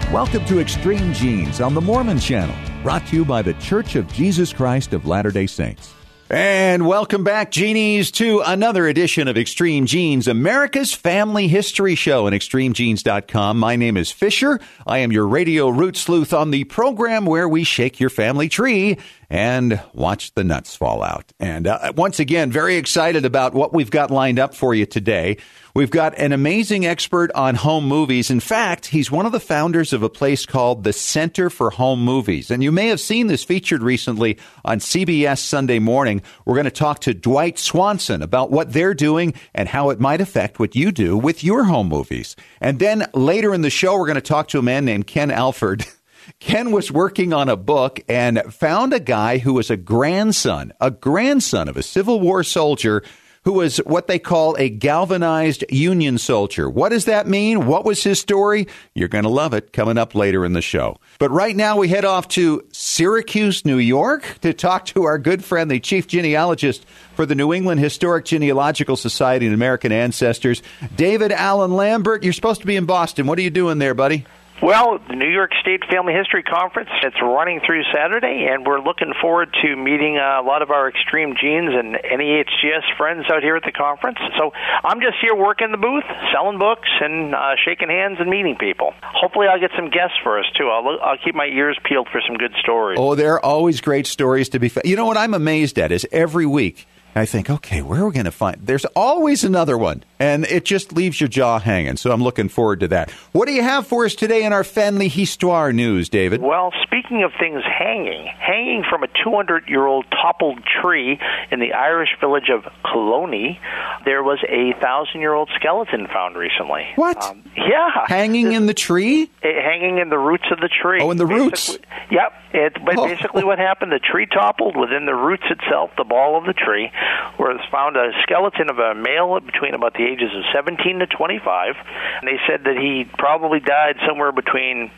Welcome to Extreme Genes on the Mormon Channel, brought to you by the Church of Jesus Christ of Latter-day Saints. And welcome back, Genies, to another edition of Extreme Genes, America's family history show on extremegenes.com. My name is Fisher. I am your radio root sleuth on the program where we shake your family tree and watch the nuts fall out. And once again, very excited about what we've got lined up for you today. We've got an amazing expert on home movies. In fact, he's one of the founders of a place called the Center for Home Movies. And you may have seen this featured recently on CBS Sunday Morning. We're going to talk to Dwight Swanson about what they're doing and how it might affect what you do with your home movies. And then later in the show, we're going to talk to a man named Ken Alford. Ken was working on a book and found a guy who was a grandson of a Civil War soldier who was what they call a galvanized Union soldier. What does that mean? What was his story? You're going to love it coming up later in the show. But right now we head off to Syracuse, New York to talk to our good friend, the chief genealogist for the New England Historic Genealogical Society and American Ancestors, David Allen Lambert. You're supposed to be in Boston. What are you doing there, buddy? Well, the New York State Family History Conference, it's running through Saturday, and we're looking forward to meeting a lot of our Extreme Genes and NEHGS friends out here at the conference. So I'm just here working the booth, selling books, and shaking hands and meeting people. Hopefully I'll get some guests for us, too. I'll keep my ears peeled for some good stories. Oh, there are always great stories to be found. You know what I'm amazed at is every week I think, okay, where are we going to find? There's always another one, and it just leaves your jaw hanging. So I'm looking forward to that. What do you have for us today in our Family Histoire news, David? Well, speaking of things hanging from a 200-year-old toppled tree in the Irish village of Colony, there was a 1,000-year-old skeleton found recently. What? Yeah. Hanging in the tree? Hanging in the roots of the tree. Oh, in the roots? Yep. Basically what happened, the tree toppled within the roots itself, the ball of the tree, where it was found a skeleton of a male between about the ages of 17 to 25. And they said that he probably died somewhere between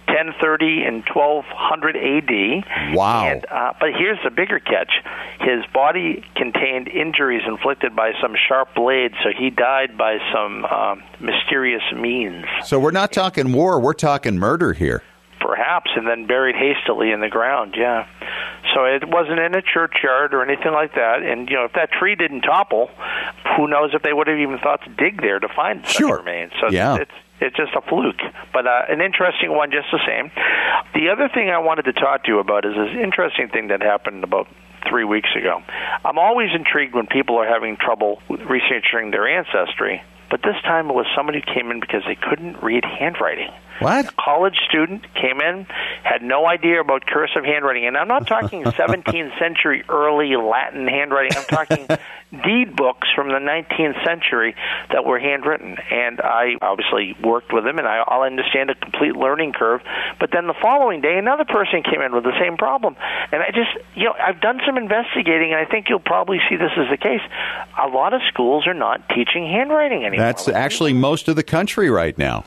1030 and 1200 AD. Wow. And, but here's the bigger catch. His body contained injuries inflicted by some sharp blades, so he died by some mysterious means. So we're not talking war, we're talking murder here. Perhaps, and then buried hastily in the ground, yeah. So it wasn't in a churchyard or anything like that. And, you know, if that tree didn't topple, who knows if they would have even thought to dig there to find such remains. So yeah. It's just a fluke, but an interesting one just the same. The other thing I wanted to talk to you about is this interesting thing that happened about 3 weeks ago. I'm always intrigued when people are having trouble researching their ancestry, but this time it was somebody who came in because they couldn't read handwriting. What? A college student came in, had no idea about cursive handwriting. And I'm not talking 17th century early Latin handwriting. I'm talking deed books from the 19th century that were handwritten. And I obviously worked with him, and I'll understand a complete learning curve. But then the following day, another person came in with the same problem. And I've done some investigating, and I think you'll probably see this as the case. A lot of schools are not teaching handwriting anymore. That's actually most of the country right now.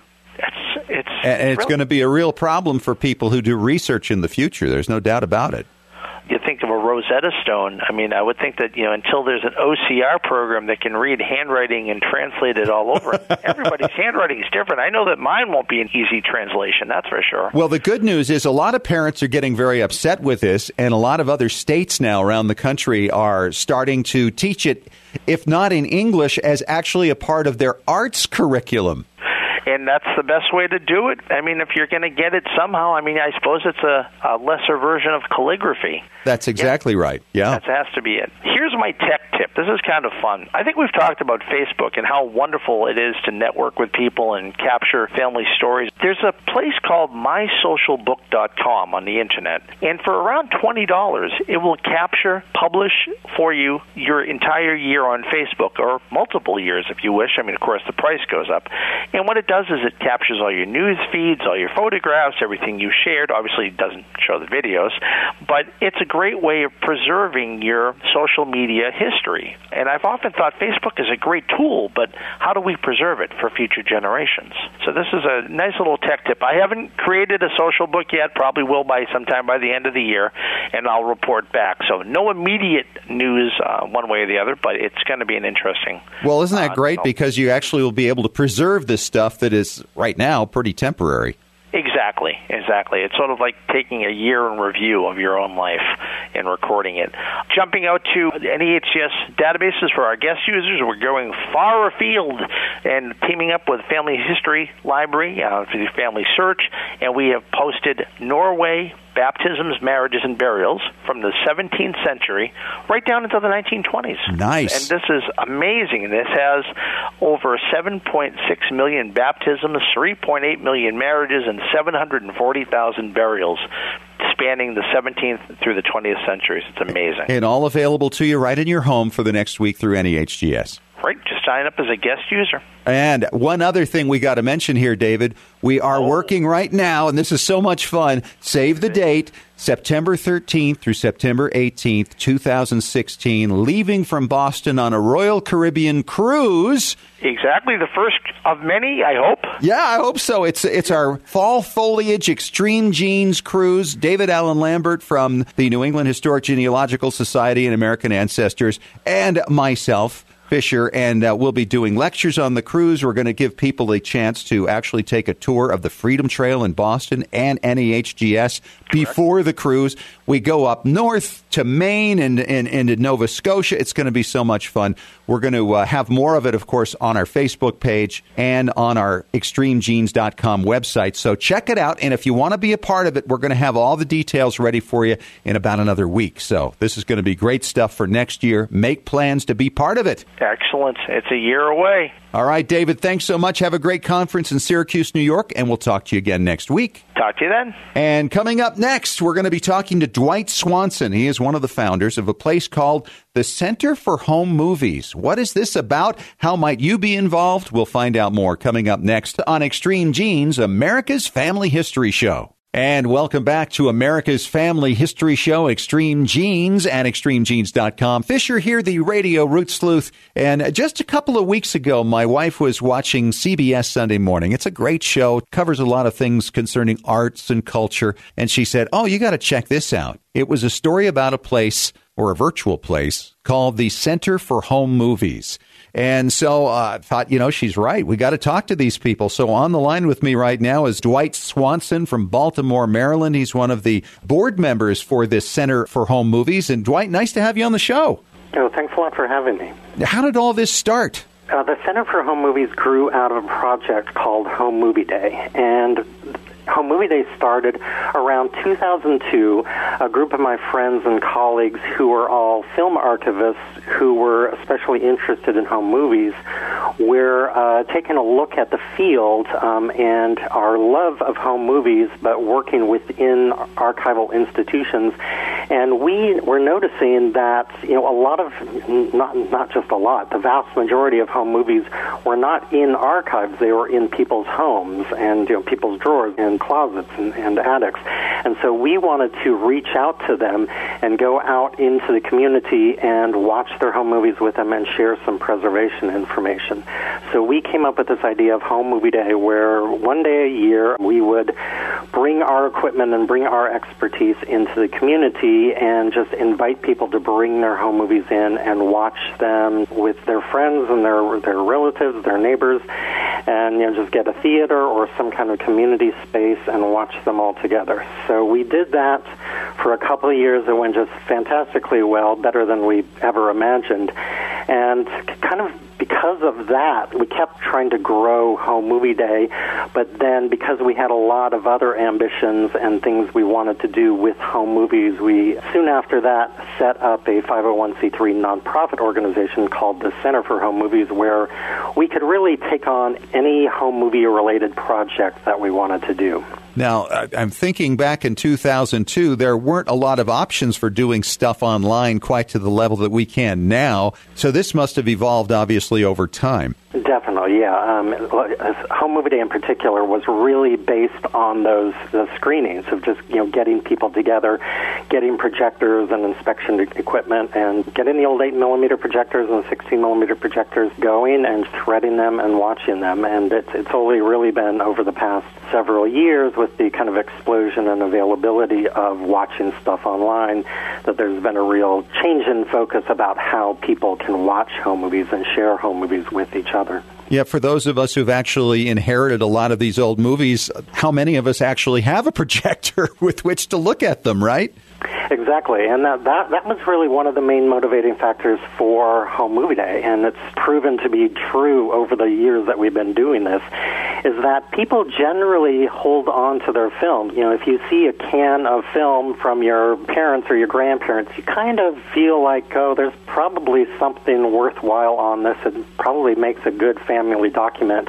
It's going to be a real problem for people who do research in the future. There's no doubt about it. You think of a Rosetta Stone. I mean, I would think that, until there's an OCR program that can read handwriting and translate it all over, everybody's handwriting is different. I know that mine won't be an easy translation, that's for sure. Well, the good news is a lot of parents are getting very upset with this, and a lot of other states now around the country are starting to teach it, if not in English, as actually a part of their arts curriculum. And that's the best way to do it. I mean, if you're going to get it somehow, I suppose it's a lesser version of calligraphy. That's exactly right. Yeah. That has to be it. Here's my tech tip. This is kind of fun. I think we've talked about Facebook and how wonderful it is to network with people and capture family stories. There's a place called mysocialbook.com on the internet. And for around $20, it will publish for you your entire year on Facebook, or multiple years if you wish. I mean, of course, the price goes up. And what it does is it captures all your news feeds, all your photographs, everything you shared. Obviously, it doesn't show the videos, but it's a great way of preserving your social media history. And I've often thought Facebook is a great tool, but how do we preserve it for future generations? So this is a nice little tech tip. I haven't created a social book yet, probably will by sometime by the end of the year, and I'll report back. So no immediate news one way or the other, but it's going to be an interesting. Well, isn't that great? Because you actually will be able to preserve this stuff that is right now pretty temporary. Exactly. Exactly. It's sort of like taking a year in review of your own life and recording it. Jumping out to NEHGS databases for our guest users, we're going far afield and teaming up with Family History Library for the Family Search, and we have posted Norway baptisms, marriages, and burials from the 17th century right down into the 1920s. Nice. And this is amazing. This has over 7.6 million baptisms, 3.8 million marriages, and 740,000 burials spanning the 17th through the 20th centuries. It's amazing. And all available to you right in your home for the next week through NEHGS. Right, just sign up as a guest user. And one other thing we got to mention here, David, we are working right now, and this is so much fun. Save the date, September 13th through September 18th, 2016, leaving from Boston on a Royal Caribbean cruise. Exactly, the first of many, I hope. Yeah, I hope so. It's our Fall Foliage Extreme Genes cruise. David Allen Lambert from the New England Historic Genealogical Society and American Ancestors, and myself, Fisher, and we'll be doing lectures on the cruise. We're going to give people a chance to actually take a tour of the Freedom Trail in Boston and NEHGS before the cruise. We go up north to Maine and to Nova Scotia. It's going to be so much fun. We're going to have more of it, of course, on our Facebook page and on our extremegenes.com website. So check it out. And if you want to be a part of it, we're going to have all the details ready for you in about another week. So this is going to be great stuff for next year. Make plans to be part of it. Excellent. It's a year away. All right, David, thanks so much. Have a great conference in Syracuse, New York, and we'll talk to you again next week. Talk to you then. And coming up next, we're going to be talking to Dwight Swanson. He is one of the founders of a place called the Center for Home Movies. What is this about? How might you be involved? We'll find out more coming up next on Extreme Genes, America's Family History Show. And welcome back to America's Family History Show, Extreme Genes at extremegenes.com. Fisher here, the radio root sleuth. And just a couple of weeks ago, my wife was watching CBS Sunday Morning. It's a great show. It covers a lot of things concerning arts and culture. And she said, oh, you got to check this out. It was a story about a place, or a virtual place, called the Center for Home Movies. And so I thought, she's right. We got to talk to these people. So on the line with me right now is Dwight Swanson from Baltimore, Maryland. He's one of the board members for this Center for Home Movies. And Dwight, nice to have you on the show. Oh, thanks a lot for having me. How did all this start? The Center for Home Movies grew out of a project called Home Movie Day. And Home Movie Day started around 2002. A group of my friends and colleagues who were all film archivists who were especially interested in home movies were taking a look at the field and our love of home movies, but working within archival institutions. And we were noticing that, a lot of, not just a lot, the vast majority of home movies were not in archives. They were in people's homes and, people's drawers and closets and attics. And so we wanted to reach out to them and go out into the community and watch their home movies with them and share some preservation information. So we came up with this idea of Home Movie Day, where one day a year we would bring our equipment and bring our expertise into the community and just invite people to bring their home movies in and watch them with their friends and their relatives, their neighbors, and just get a theater or some kind of community space and watch them all together. So we did that for a couple of years. It went just fantastically well, better than we ever imagined. And kind of because of that, we kept trying to grow Home Movie Day, but then because we had a lot of other ambitions and things we wanted to do with home movies, we soon after that set up a 501c3 nonprofit organization called the Center for Home Movies, where we could really take on any home movie-related project that we wanted to do. Now, I'm thinking back in 2002, there weren't a lot of options for doing stuff online quite to the level that we can now. So this must have evolved, obviously, over time. Definitely, yeah. Home Movie Day in particular was really based on those screenings of just, getting people together, getting projectors and inspection equipment, and getting the old 8mm projectors and 16mm projectors going and threading them and watching them. And it's only really been over the past several years with the kind of explosion and availability of watching stuff online that there's been a real change in focus about how people can watch home movies and share home movies with each other. Yeah, for those of us who've actually inherited a lot of these old movies, how many of us actually have a projector with which to look at them, right? Exactly, and that was really one of the main motivating factors for Home Movie Day, and it's proven to be true over the years that we've been doing this, is that people generally hold on to their films. You know, if you see a can of film from your parents or your grandparents, you kind of feel like, oh, there's probably something worthwhile on this. It probably makes a good family document,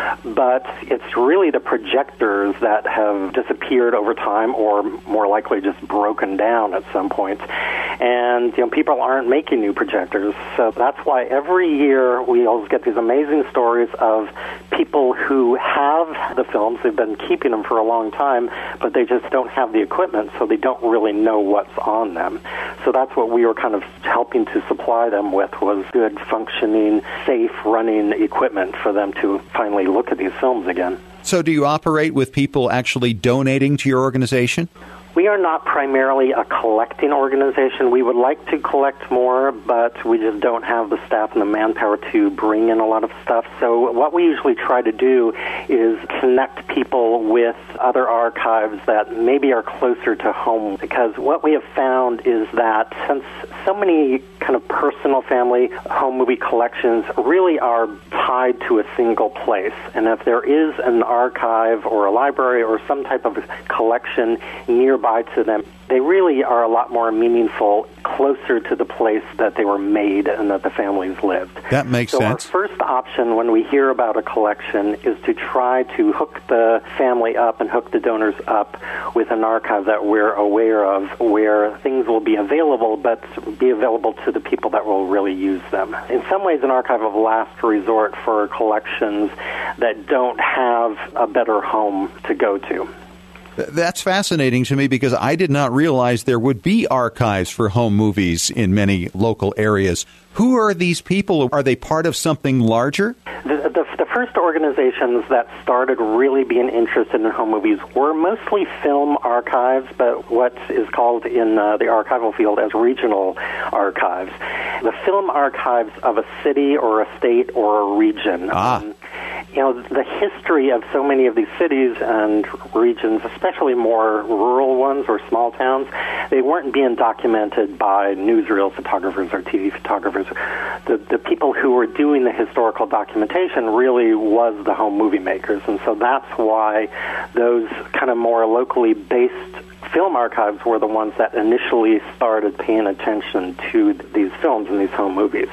but it's really the projectors that have disappeared over time, or more likely just broken down at some point. And, you know, people aren't making new projectors. So that's why every year we always get these amazing stories of people who have the films. They've been keeping them for a long time, but they just don't have the equipment, so they don't really know what's on them. So that's what we were kind of helping to supply them with, was good, functioning, safe, running equipment for them to finally look at these films again. So do you operate with people actually donating to your organization? We are not primarily a collecting organization. We would like to collect more, but we just don't have the staff and the manpower to bring in a lot of stuff. So what we usually try to do is connect people with other archives that maybe are closer to home, because what we have found is that since so many kind of personal family home movie collections really are tied to a single place, and if there is an archive or a library or some type of collection nearby to them, they really are a lot more meaningful closer to the place that they were made and that the families lived. That makes sense. So our first option when we hear about a collection is to try to hook the family up and hook the donors up with an archive that we're aware of, where things will be available, but be available to the people that will really use them. In some ways, an archive of last resort for collections that don't have a better home to go to. That's fascinating to me, because I did not realize there would be archives for home movies in many local areas. Who are these people? Are they part of something larger? The first organizations that started really being interested in home movies were mostly film archives, but what is called in the archival field as regional archives. The film archives of a city or a state or a region. You know, the history of so many of these cities and regions, especially more rural ones or small towns, they weren't being documented by newsreel photographers or TV photographers. The people who were doing the historical documentation really was the home movie makers, and so that's why those kind of more locally based film archives were the ones that initially started paying attention to these films and these home movies.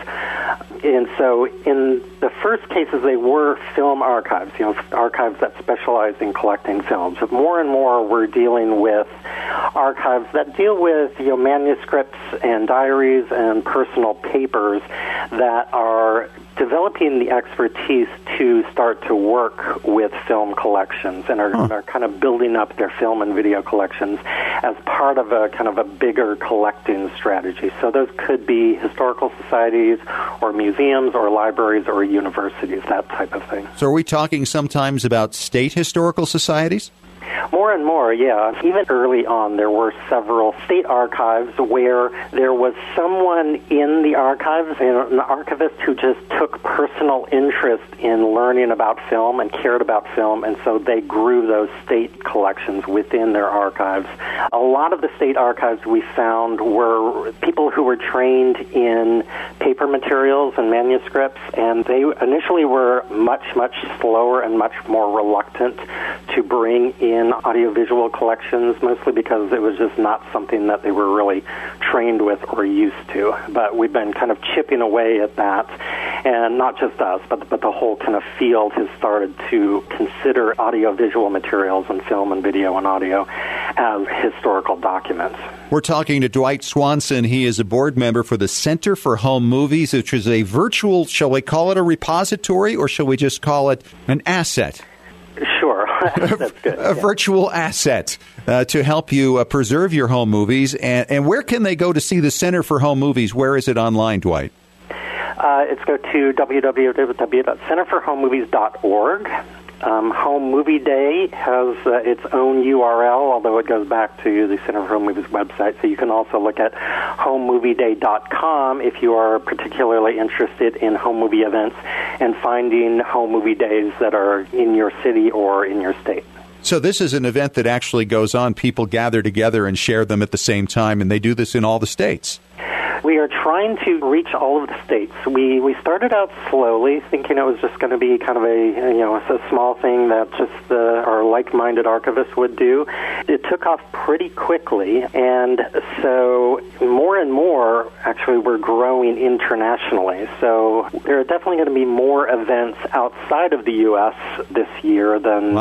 And so in the first cases, they were film archives, you know, archives that specialize in collecting films. But more and more, we're dealing with archives that deal with, you know, manuscripts and diaries and personal papers that are developing the expertise to start to work with film collections and are kind of building up their film and video collections as part of a kind of a bigger collecting strategy. So those could be historical societies or museums or libraries or universities, that type of thing. So are we talking sometimes about state historical societies? More and more, yeah. Even early on, there were several state archives where there was someone in the archives, an archivist who just took personal interest in learning about film and cared about film, and so they grew those state collections within their archives. A lot of the state archives we found were people who were trained in paper materials and manuscripts, and they initially were much, much slower and much more reluctant to bring in audiovisual collections, mostly because it was just not something that they were really trained with or used to. But we've been kind of chipping away at that, and not just us, but the whole kind of field has started to consider audiovisual materials and film and video and audio as historical documents. We're talking to Dwight Swanson. He is a board member for the Center for Home Movies, which is a virtual, shall we call it a repository, or shall we just call it an asset? Sure. That's good. A virtual asset to help you preserve your home movies. And where can they go to see the Center for Home Movies? Where is it online, Dwight? It's go to www.centerforhomemovies.org. Home Movie Day has its own URL, although it goes back to the Center for Home Movies website. So you can also look at homemovieday.com if you are particularly interested in home movie events and finding home movie days that are in your city or in your state. So this is an event that actually goes on. People gather together and share them at the same time, and they do this in all the states. We are trying to reach all of the states. We started out slowly, thinking it was just going to be kind of a small thing that just our like-minded archivists would do. It took off pretty quickly, and so more and more, actually, we're growing internationally. So there are definitely going to be more events outside of the U.S. this year than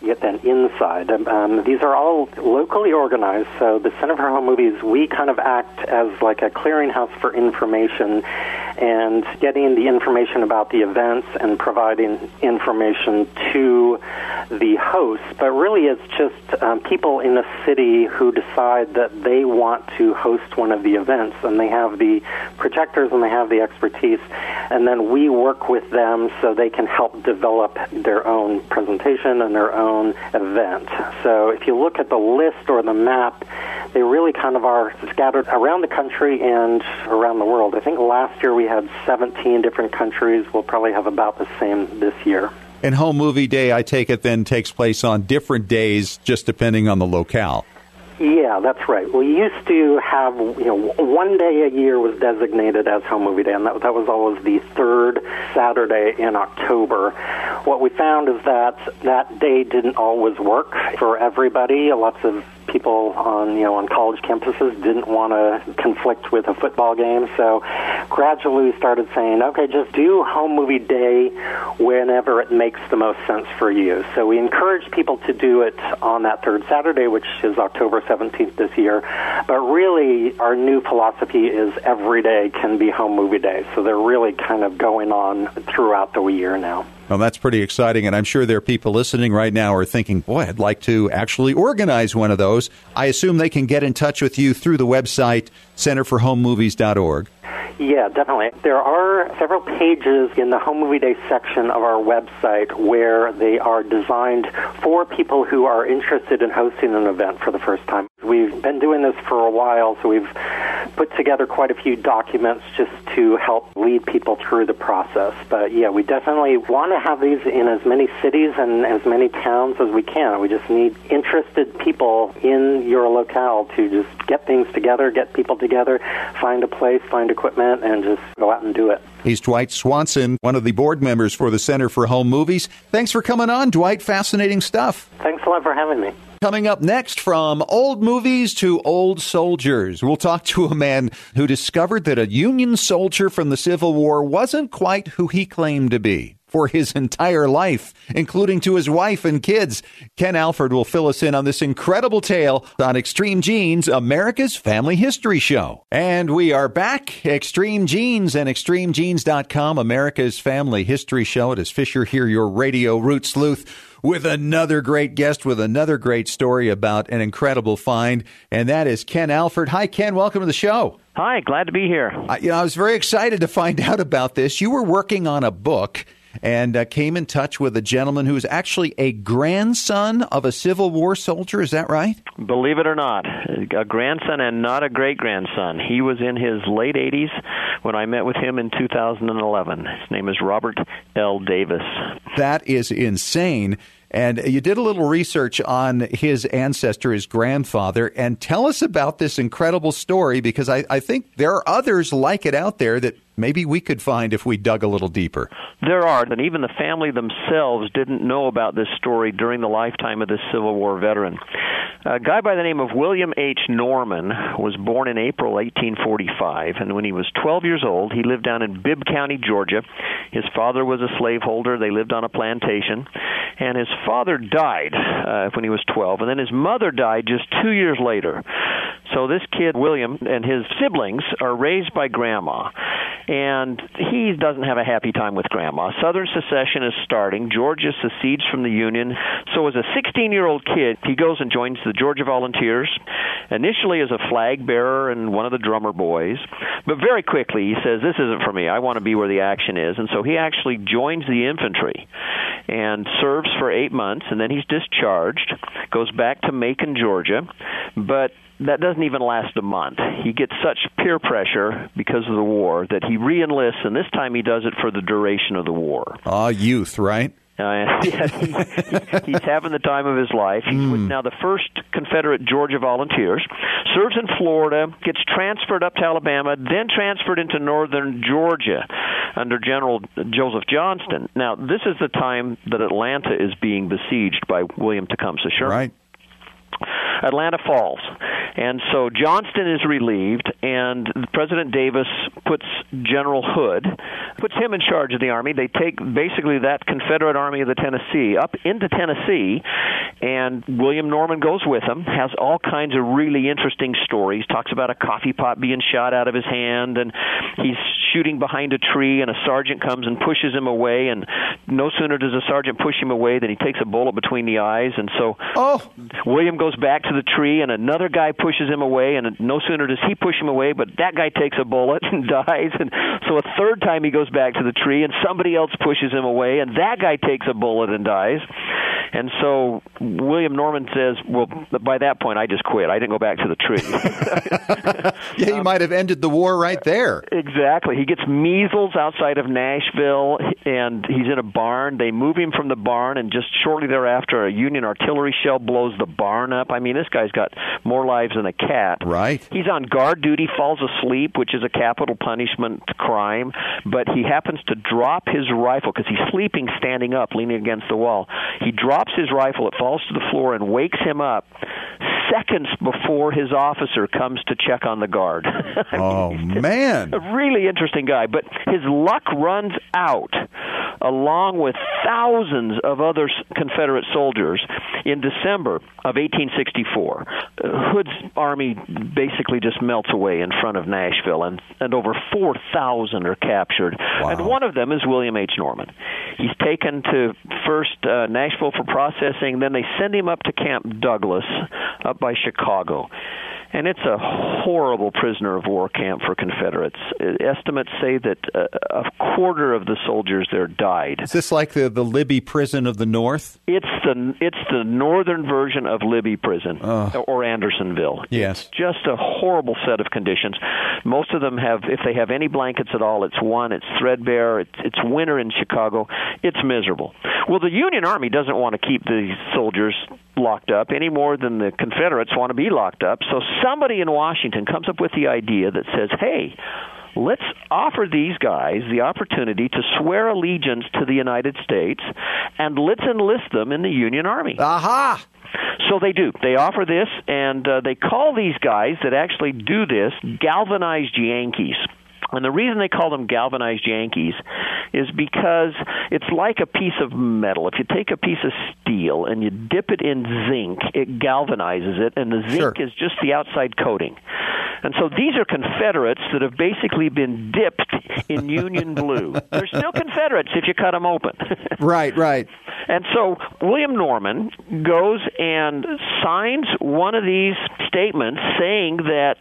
inside. These are all locally organized, so the Center for Home Movies, we kind of act as like a clearinghouse for information and getting the information about the events and providing information to the hosts. But really it's just people in the city who decide that they want to host one of the events, and they have the projectors and they have the expertise, and then we work with them so they can help develop their own presentation and their own event. So if you look at the list or the map, they really kind of are scattered around the country and around the world. I think last year we had 17 different countries. We'll probably have about the same this year. And Home Movie Day, I take it, then takes place on different days, just depending on the locale. Yeah, that's right. We used to have, one day a year was designated as Home Movie Day, and that was always the third Saturday in October. What we found is that day didn't always work for everybody. Lots of people on college campuses didn't want to conflict with a football game, so gradually we started saying, okay, just do Home Movie Day whenever it makes the most sense for you. So we encourage people to do it on that third Saturday, which is October 17th this year, but really our new philosophy is every day can be Home Movie Day, so they're really kind of going on throughout the year now. Well, that's pretty exciting, and I'm sure there are people listening right now who are thinking, boy, I'd like to actually organize one of those. I assume they can get in touch with you through the website, centerforhomemovies.org. Yeah, definitely. There are several pages in the Home Movie Day section of our website where they are designed for people who are interested in hosting an event for the first time. We've been doing this for a while, so we've put together quite a few documents just to help lead people through the process. But yeah, we definitely want to have these in as many cities and as many towns as we can. We just need interested people in your locale to just get things together, get people together, find a place, find equipment, and just go out and do it. He's Dwight Swanson, one of the board members for the Center for Home Movies. Thanks for coming on, Dwight. Fascinating stuff. Thanks a lot for having me. Coming up next, from old movies to old soldiers, we'll talk to a man who discovered that a Union soldier from the Civil War wasn't quite who he claimed to be for his entire life, including to his wife and kids. Ken Alford will fill us in on this incredible tale on Extreme Genes, America's Family History Show. And we are back. Extreme Genes and ExtremeGenes.com, America's Family History Show. It is Fisher here, your radio root sleuth, with another great guest with another great story about an incredible find, and that is Ken Alford. Hi, Ken. Welcome to the show. Hi, glad to be here. I was very excited to find out about this. You were working on a book and came in touch with a gentleman who is actually a grandson of a Civil War soldier. Is that right? Believe it or not, a grandson and not a great-grandson. He was in his late 80s when I met with him in 2011. His name is Robert L. Davis. That is insane. And you did a little research on his ancestor, his grandfather, and tell us about this incredible story, because I think there are others like it out there that maybe we could find if we dug a little deeper. There are, and even the family themselves didn't know about this story during the lifetime of this Civil War veteran. A guy by the name of William H. Norman was born in April 1845, and when he was 12 years old, he lived down in Bibb County, Georgia. His father was a slaveholder. They lived on a plantation, and his father died when he was 12, and then his mother died just 2 years later. So this kid, William, and his siblings are raised by Grandma. and he doesn't have a happy time with Grandma. Southern secession is starting. Georgia secedes from the Union. So as a 16-year-old kid, he goes and joins the Georgia Volunteers, initially as a flag bearer and one of the drummer boys. But very quickly, he says, this isn't for me. I want to be where the action is. And so he actually joins the infantry and serves for 8 months, and then he's discharged, goes back to Macon, Georgia. But that doesn't even last a month. He gets such peer pressure because of the war that he re-enlists, and this time he does it for the duration of the war. Youth, right? Yes, he's having the time of his life. He's with now the 1st Confederate Georgia Volunteers, serves in Florida, gets transferred up to Alabama, then transferred into northern Georgia under General Joseph Johnston. Now, this is the time that Atlanta is being besieged by William Tecumseh Sherman. Right. Atlanta falls. And so Johnston is relieved, and President Davis puts General Hood, puts him in charge of the Army. They take basically that Confederate Army of the Tennessee up into Tennessee, and William Norman goes with them, has all kinds of really interesting stories, talks about a coffee pot being shot out of his hand, and he's shooting behind a tree, and a sergeant comes and pushes him away, and no sooner does the sergeant push him away than he takes a bullet between the eyes, and so William goes back to the tree, and another guy pushes him away, and no sooner does he push him away, but that guy takes a bullet and dies, and so a third time he goes back to the tree, and somebody else pushes him away, and that guy takes a bullet and dies. And so William Norman says, well, by that point, I just quit. I didn't go back to the tree. Yeah, you might have ended the war right there. Exactly. He gets measles outside of Nashville, and he's in a barn. They move him from the barn, and just shortly thereafter, a Union artillery shell blows the barn up. I mean, this guy's got more lives than a cat. Right. He's on guard duty, falls asleep, which is a capital punishment crime, but he happens to drop his rifle because he's sleeping standing up, leaning against the wall. He drops his rifle, it falls to the floor and wakes him up seconds before his officer comes to check on the guard. Man. A really interesting guy, but his luck runs out along with thousands of other Confederate soldiers in December of 1864. Hood's army basically just melts away in front of Nashville, and over 4,000 are captured. Wow. And one of them is William H. Norman. He's taken to first Nashville for processing, then they send him up to Camp Douglas up by Chicago. And it's a horrible prisoner of war camp for Confederates. Estimates say that a quarter of the soldiers there died. Is this like the Libby prison of the North? It's the northern version of Libby prison or Andersonville. Yes. It's just a horrible set of conditions. Most of them have, if they have any blankets at all, it's threadbare, it's winter in Chicago. It's miserable. Well, the Union Army doesn't want to keep these soldiers locked up any more than the Confederates want to be locked up. So somebody in Washington comes up with the idea that says, hey, let's offer these guys the opportunity to swear allegiance to the United States, and let's enlist them in the Union Army. Aha! So they do. They offer this, and they call these guys that actually do this galvanized Yankees. And the reason they call them galvanized Yankees is because it's like a piece of metal. If you take a piece of steel and you dip it in zinc, it galvanizes it, and the zinc is just the outside coating. And so these are Confederates that have basically been dipped in Union blue. They're still Confederates if you cut them open. Right. And so William Norman goes and signs one of these statements saying that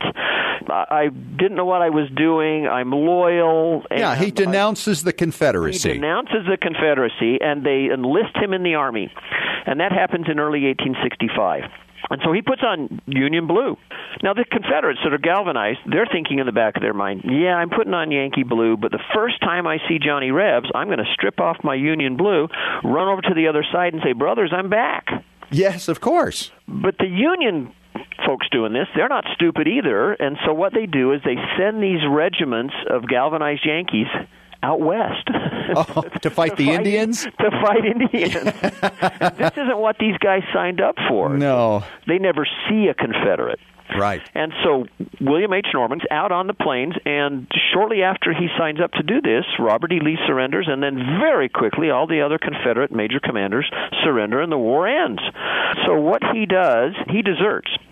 I didn't know what I was doing, I'm loyal. And he denounces the Confederacy. He denounces the Confederacy, and they enlist him in the Army. And that happens in early 1865. And so he puts on Union blue. Now, the Confederates that are galvanized, they're thinking in the back of their mind, yeah, I'm putting on Yankee blue, but the first time I see Johnny Rebs, I'm going to strip off my Union blue, run over to the other side and say, brothers, I'm back. Yes, of course. But the Union folks doing this, they're not stupid either. And so what they do is they send these regiments of galvanized Yankees out west. To fight the Indians? To fight Indians. This isn't what these guys signed up for. No. They never see a Confederate. Right. And so William H. Norman's out on the plains, and shortly after he signs up to do this, Robert E. Lee surrenders, and then very quickly all the other Confederate major commanders surrender, and the war ends. So what he does, he deserts.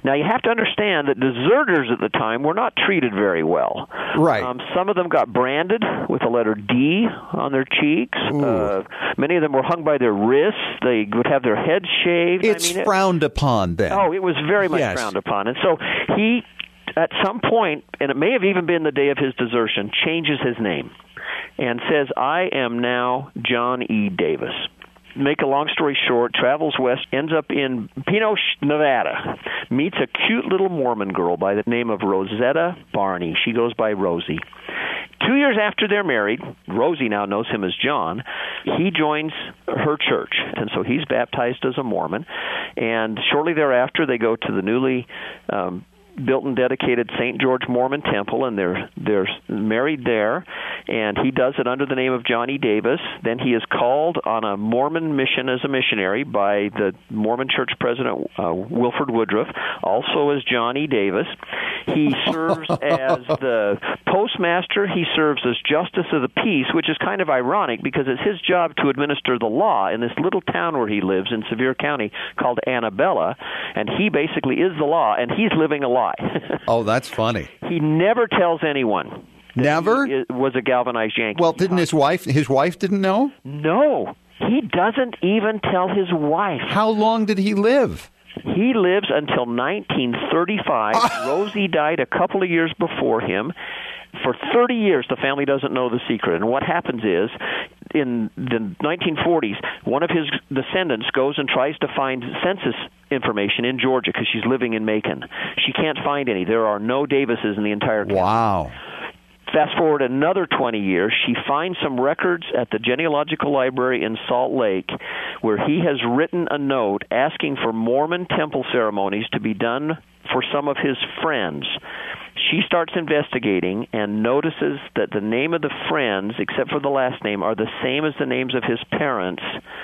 Now, you have to understand that deserters at the time were not treated very well. Right. Some of them got branded with the letter D on their cheeks. Many of them were hung by their wrists. They would have their heads shaved. It's frowned upon then. Oh, it was very much frowned upon. And so he, at some point, and it may have even been the day of his desertion, changes his name and says, I am now John E. Davis. Make a long story short, travels west, ends up in Pinot, Nevada, meets a cute little Mormon girl by the name of Rosetta Barney. She goes by Rosie. 2 years after they're married, Rosie now knows him as John, he joins her church, and so he's baptized as a Mormon. And shortly thereafter, they go to the newly built and dedicated St. George Mormon Temple, and they're married there, and he does it under the name of John E. Davis. Then he is called on a Mormon mission as a missionary by the Mormon Church President Wilford Woodruff, also as John E. Davis. He serves as the postmaster. He serves as justice of the peace, which is kind of ironic because it's his job to administer the law in this little town where he lives in Sevier County called Annabella, and he basically is the law, and he's living a lie. Oh, that's funny. He never tells anyone. Never? He was a galvanized Yankee. Well, didn't his wife didn't know? No. He doesn't even tell his wife. How long did he live? He lives until 1935. Rosie died a couple of years before him. For 30 years, the family doesn't know the secret. And what happens is, in the 1940s, one of his descendants goes and tries to find census information in Georgia because she's living in Macon. She can't find any. There are no Davises in the entire county. Wow. Fast forward another 20 years, she finds some records at the Genealogical Library in Salt Lake where he has written a note asking for Mormon temple ceremonies to be done for some of his friends. She starts investigating and notices that the name of the friends, except for the last name, are the same as the names of his parents.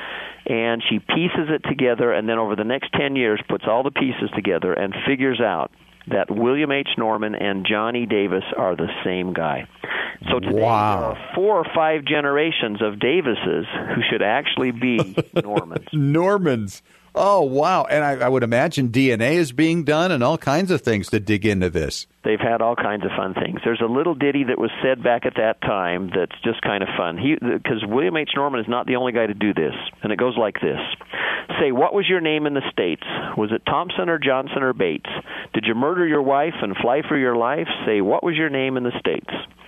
And she pieces it together, and then over the next 10 years puts all the pieces together and figures out that William H. Norman and John E. Davis are the same guy. So today there are 4 or 5 generations of Davises who should actually be Normans. Normans. Oh, wow. And I would imagine DNA is being done and all kinds of things to dig into this. They've had all kinds of fun things. There's a little ditty that was said back at that time that's just kind of fun. Because William H. Norman is not the only guy to do this. And it goes like this. Say, what was your name in the States? Was it Thompson or Johnson or Bates? Did you murder your wife and fly for your life? Say, what was your name in the States?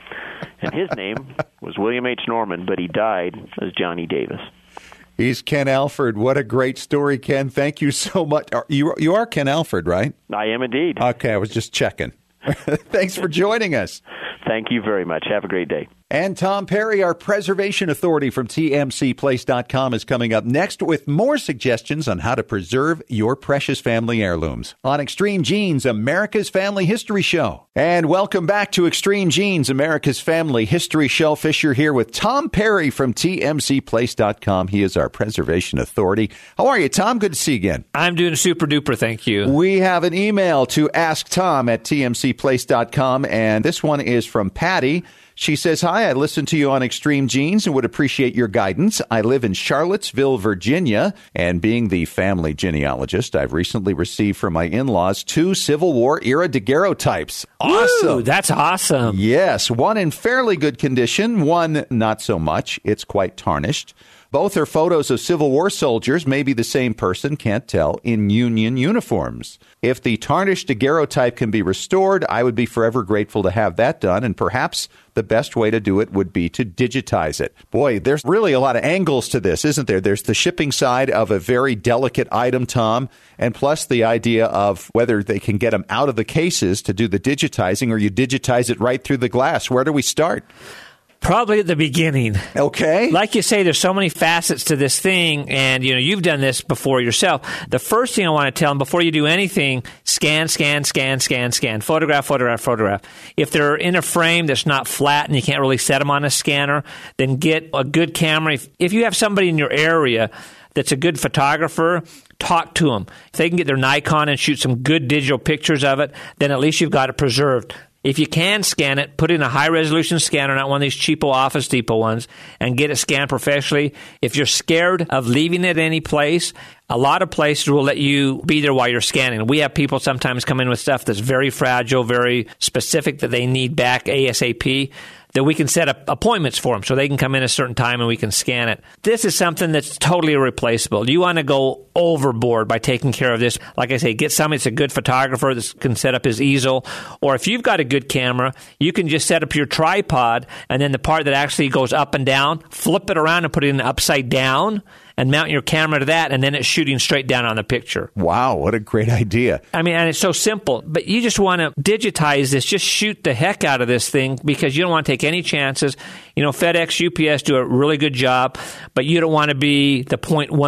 And his name was William H. Norman, but he died as John E. Davis. He's Ken Alford. What a great story, Ken. Thank you so much. You are Ken Alford, right? I am indeed. Okay, I was just checking. Thanks for joining us. Thank you very much. Have a great day. And Tom Perry, our preservation authority from TMCplace.com, is coming up next with more suggestions on how to preserve your precious family heirlooms on Extreme Genes, America's Family History Show. And welcome back to Extreme Genes, America's Family History Show. Fisher here with Tom Perry from TMCplace.com. He is our preservation authority. How are you, Tom? Good to see you again. I'm doing super duper, thank you. We have an email to asktom at TMCplace.com, and this one is from Patty. She says, hi, I listen to you on Extreme Genes and would appreciate your guidance. I live in Charlottesville, Virginia, and being the family genealogist, I've recently received from my in-laws 2 Civil War era daguerreotypes. Awesome. Ooh, that's awesome. Yes, one in fairly good condition, one not so much. It's quite tarnished. Both are photos of Civil War soldiers, maybe the same person, can't tell, in Union uniforms. If the tarnished daguerreotype can be restored, I would be forever grateful to have that done, and perhaps the best way to do it would be to digitize it. Boy, there's really a lot of angles to this, isn't there? There's the shipping side of a very delicate item, Tom, and plus the idea of whether they can get them out of the cases to do the digitizing, or you digitize it right through the glass. Where do we start? Probably at the beginning. Okay. Like you say, there's so many facets to this thing, and you've done this before yourself. The first thing I want to tell them before you do anything, scan, photograph. If they're in a frame that's not flat and you can't really set them on a scanner, then get a good camera. If you have somebody in your area that's a good photographer, talk to them. If they can get their Nikon and shoot some good digital pictures of it, then at least you've got it preserved. If you can scan it, put it in a high-resolution scanner, not one of these cheapo Office Depot ones, and get it scanned professionally. If you're scared of leaving it any place, A lot of places will let you be there while you're scanning. We have people sometimes come in with stuff that's very fragile, very specific that they need back ASAP, that we can set up appointments for them so they can come in a certain time and we can scan it. This is something that's totally irreplaceable. You want to go overboard by taking care of this. Like I say, get somebody that's a good photographer that can set up his easel. Or if you've got a good camera, you can just set up your tripod, and then the part that actually goes up and down, flip it around and put it in upside down and mount your camera to that, and then it's shooting straight down on the picture. Wow, what a great idea. I mean, and it's so simple. But you just want to digitize this. Just shoot the heck out of this thing because you don't want to take any chances. You know, FedEx, UPS do a really good job, but you don't want to be the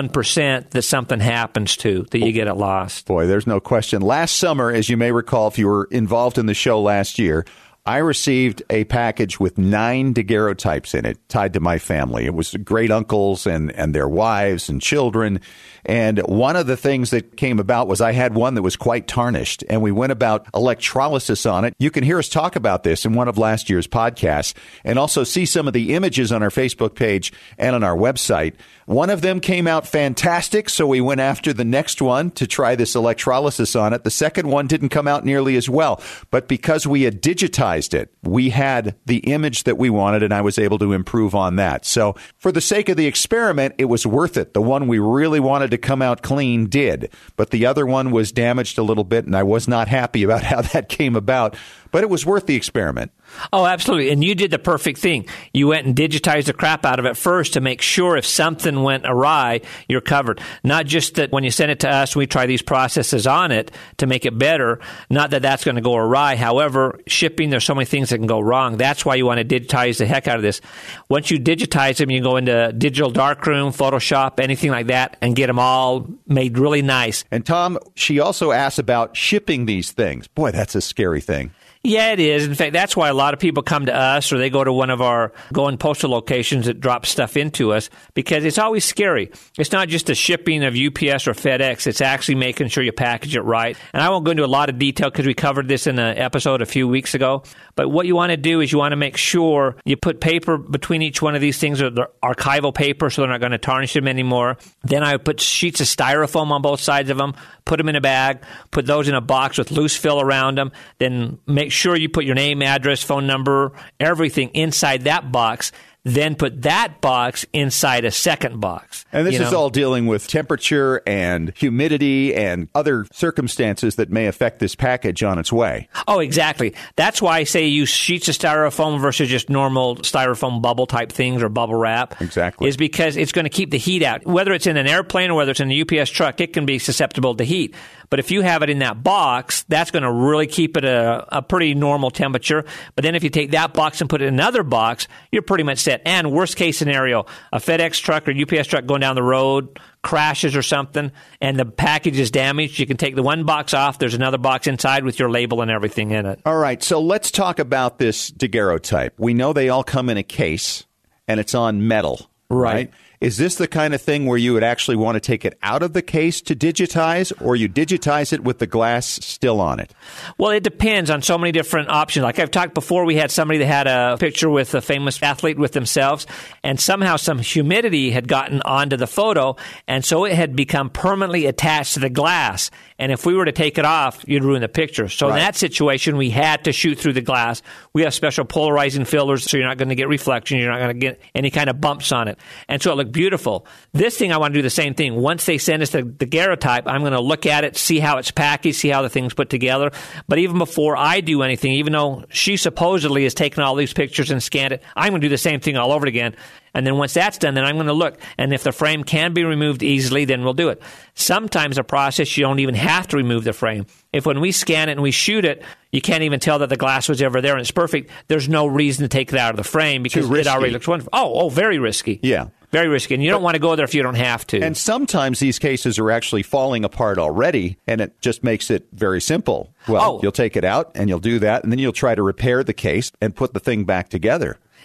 0.1% that something happens to, that you get it lost. Boy, there's no question. Last summer, as you may recall, if you were involved in the show last year, I received a package with 9 daguerreotypes in it tied to my family. It was great uncles and their wives and children. And one of the things that came about was I had one that was quite tarnished, and we went about electrolysis on it. You can hear us talk about this in one of last year's podcasts and also see some of the images on our Facebook page and on our website. One of them came out fantastic, so we went after the next one to try this electrolysis on it. The second one didn't come out nearly as well, but because we had digitized it, we had the image that we wanted, and I was able to improve on that. So for the sake of the experiment, it was worth it. The one we really wanted to come out clean did, but the other one was damaged a little bit, and I was not happy about how that came about, but it was worth the experiment. Oh, absolutely. And you did the perfect thing. You went and digitized the crap out of it first to make sure if something went awry, you're covered. Not just that when you send it to us, we try these processes on it to make it better. Not that that's going to go awry. However, shipping, there's so many things that can go wrong. That's why you want to digitize the heck out of this. Once you digitize them, you go into Digital Darkroom, Photoshop, anything like that, and get them all made really nice. And Tom, she also asked about shipping these things. Boy, that's a scary thing. Yeah, it is. In fact, that's why a lot of people come to us or they go to one of our going postal locations that drop stuff into us, because it's always scary. It's not just the shipping of UPS or FedEx. It's actually making sure you package it right. And I won't go into a lot of detail because we covered this in an episode a few weeks ago. But what you want to do is you want to make sure you put paper between each one of these things, or the archival paper, so they're not going to tarnish them anymore. Then I would put sheets of styrofoam on both sides of them, put them in a bag, put those in a box with loose fill around them, then make sure you put your name, address, phone number, everything inside that box. Then put that box inside a second box. And this is all dealing with temperature and humidity and other circumstances that may affect this package on its way. Oh, exactly. That's why I say use sheets of styrofoam versus just normal styrofoam bubble type things or bubble wrap. Exactly. Is because it's going to keep the heat out. Whether it's in an airplane or whether it's in a UPS truck, it can be susceptible to heat. But if you have it in that box, that's going to really keep it a pretty normal temperature. But then if you take that box and put it in another box, you're pretty much set. And worst case scenario, a FedEx truck or UPS truck going down the road crashes or something, and the package is damaged, you can take the one box off. There's another box inside with your label and everything in it. All right, so let's talk about this daguerreotype. We know they all come in a case, and it's on metal, right? Is this the kind of thing where you would actually want to take it out of the case to digitize, or you digitize it with the glass still on it? Well, it depends on so many different options. Like I've talked before, we had somebody that had a picture with a famous athlete with themselves, and somehow some humidity had gotten onto the photo, and so it had become permanently attached to the glass. And if we were to take it off, you'd ruin the picture. So in that situation, we had to shoot through the glass. We have special polarizing fillers, so you're not going to get reflection. You're not going to get any kind of bumps on it. And so it looked beautiful. This thing, I want to do the same thing. Once they send us the daguerreotype, I'm going to look at it, see how it's packaged, see how the thing's put together. But even before I do anything, even though she supposedly has taken all these pictures and scanned it, I'm going to do the same thing all over again. And then once that's done, then I'm going to look. And if the frame can be removed easily, then we'll do it. Sometimes a process, you don't even have to remove the frame. If when we scan it and we shoot it, you can't even tell that the glass was ever there and it's perfect, there's no reason to take it out of the frame because it already looks wonderful. Oh, very risky. Yeah. Very risky. And you don't want to go there if you don't have to. And sometimes these cases are actually falling apart already, and it just makes it very simple. Well, you'll take it out and you'll do that, and then you'll try to repair the case and put the thing back together.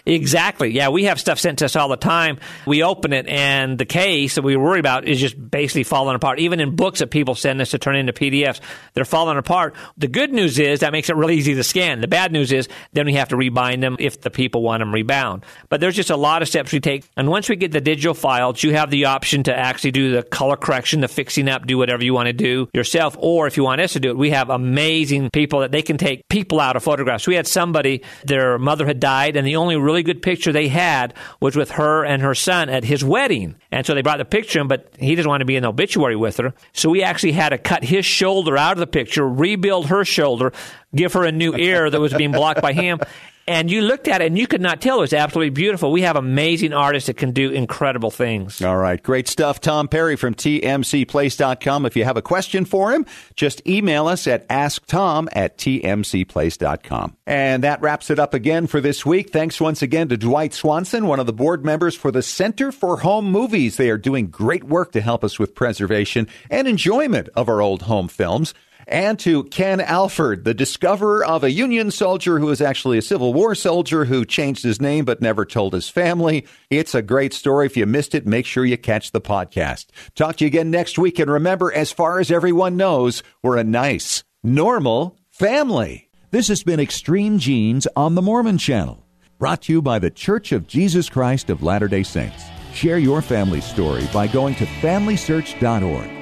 Exactly. Yeah, we have stuff sent to us all the time. We open it, and the case that we worry about is just basically falling apart. Even in books that people send us to turn into PDFs, they're falling apart. The good news is that makes it really easy to scan. The bad news is then we have to rebind them if the people want them rebound. But there's just a lot of steps we take. And once we get the digital files, you have the option to actually do the color correction, the fixing up, do whatever you want to do yourself. Or if you want us to do it, we have amazing people that they can take people out of photographs. We had somebody, their mother had died, and the only really good picture they had was with her and her son at his wedding. And so they brought the picture in, but he didn't want to be in the obituary with her. So we actually had to cut his shoulder out of the picture, rebuild her shoulder, give her a new ear that was being blocked by him. And you looked at it, and you could not tell. It was absolutely beautiful. We have amazing artists that can do incredible things. All right. Great stuff. Tom Perry from tmcplace.com. If you have a question for him, just email us at asktom@tmcplace.com. And that wraps it up again for this week. Thanks once again to Dwight Swanson, one of the board members for the Center for Home Movies. They are doing great work to help us with preservation and enjoyment of our old home films. And to Ken Alford, the discoverer of a Union soldier who was actually a Civil War soldier who changed his name but never told his family. It's a great story. If you missed it, make sure you catch the podcast. Talk to you again next week. And remember, as far as everyone knows, we're a nice, normal family. This has been Extreme Genes on the Mormon Channel, brought to you by the Church of Jesus Christ of Latter-day Saints. Share your family story by going to FamilySearch.org.